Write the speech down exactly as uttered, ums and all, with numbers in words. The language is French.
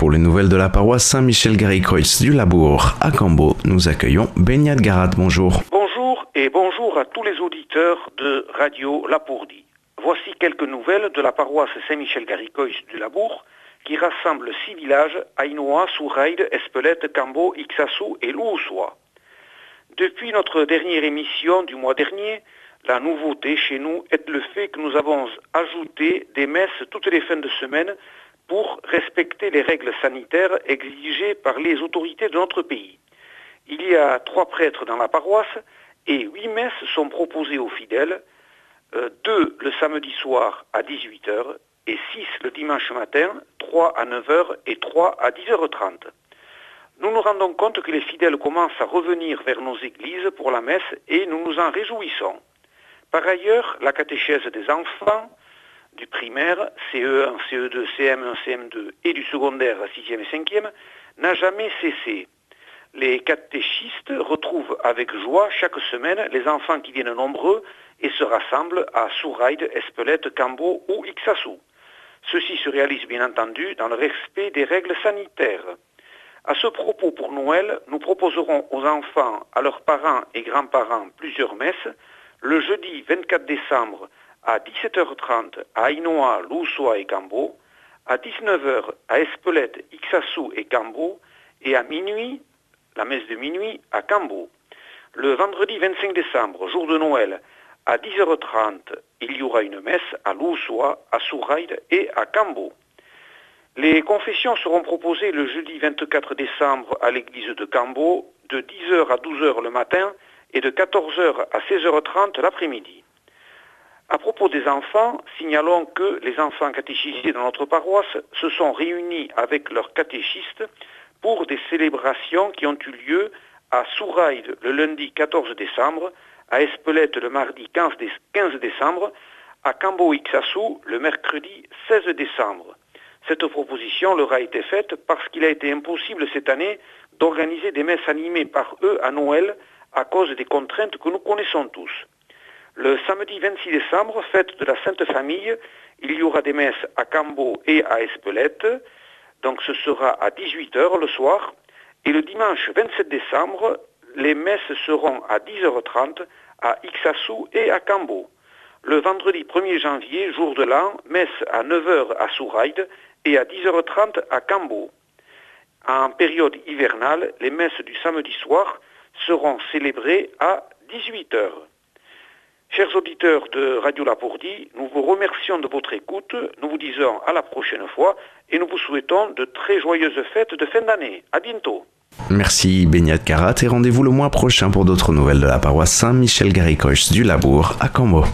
Pour les nouvelles de la paroisse Saint-Michel-Garrigkreuz du Labour à Cambo, nous accueillons Beñat Garat. Bonjour. Bonjour et bonjour à tous les auditeurs de Radio Lapourdi. Voici quelques nouvelles de la paroisse Saint-Michel-Garrigkreuz du Labour qui rassemble six villages, Ainoa, Souraïde, Espelette, Cambo, Ixassou et Lououssois. Depuis notre dernière émission du mois dernier, la nouveauté chez nous est le fait que nous avons ajouté des messes toutes les fins de semaine pour respecter les règles sanitaires exigées par les autorités de notre pays. Il y a trois prêtres dans la paroisse et huit messes sont proposées aux fidèles, euh, deux le samedi soir à dix-huit heures et six le dimanche matin, trois à neuf heures et trois à dix heures trente. Nous nous rendons compte que les fidèles commencent à revenir vers nos églises pour la messe et nous nous en réjouissons. Par ailleurs, la catéchèse des enfants du primaire, C E un, C E deux, C M un, C M deux et du secondaire sixième et cinquième n'a jamais cessé. Les catéchistes retrouvent avec joie chaque semaine les enfants qui viennent nombreux et se rassemblent à Souraïde, Espelette, Cambo ou Ixassou. Ceci se réalise bien entendu dans le respect des règles sanitaires. À ce propos, pour Noël, nous proposerons aux enfants, à leurs parents et grands-parents plusieurs messes, le jeudi vingt-quatre décembre à dix-sept heures trente à Ainoa, Lououssois et Cambo, à dix-neuf heures à Espelette, Ixassou et Cambo, et à minuit, la messe de minuit, à Cambo. Le vendredi vingt-cinq décembre, jour de Noël, à dix heures trente, il y aura une messe à Lououssois, à Souraïde et à Cambo. Les confessions seront proposées le jeudi vingt-quatre décembre à l'église de Cambo, de dix heures à douze heures le matin et de quatorze heures à seize heures trente l'après-midi. À propos des enfants, signalons que les enfants catéchisés dans notre paroisse se sont réunis avec leurs catéchistes pour des célébrations qui ont eu lieu à Souraïde le lundi quatorze décembre, à Espelette le mardi quinze décembre, à Cambo-Ixassou le mercredi seize décembre. Cette proposition leur a été faite parce qu'il a été impossible cette année d'organiser des messes animées par eux à Noël à cause des contraintes que nous connaissons tous. Le samedi vingt-six décembre, fête de la Sainte Famille, il y aura des messes à Cambo et à Espelette, donc ce sera à dix-huit heures le soir, et le dimanche vingt-sept décembre, les messes seront à dix heures trente à Ixassou et à Cambo. Le vendredi premier janvier, jour de l'an, messe à neuf heures à Souraïde et à dix heures trente à Cambo. En période hivernale, les messes du samedi soir seront célébrées à dix-huit heures. Chers auditeurs de Radio Lapourdi, nous vous remercions de votre écoute, nous vous disons à la prochaine fois et nous vous souhaitons de très joyeuses fêtes de fin d'année. À bientôt. Merci Beñat Garat et rendez-vous le mois prochain pour d'autres nouvelles de la paroisse Saint-Michel-Garrigkreuz du Labour à Cambo.